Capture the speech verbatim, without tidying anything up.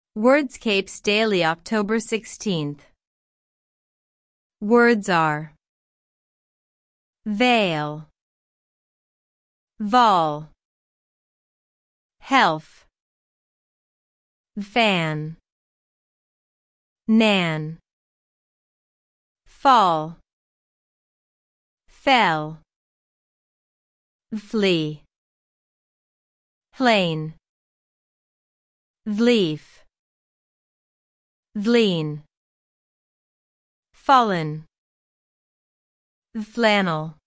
Wordscapes Daily, October sixteenth. Words are veil, vol, health, fan, nan, fall, fell, flee, plain, vlief, vleen, fallen, flannel.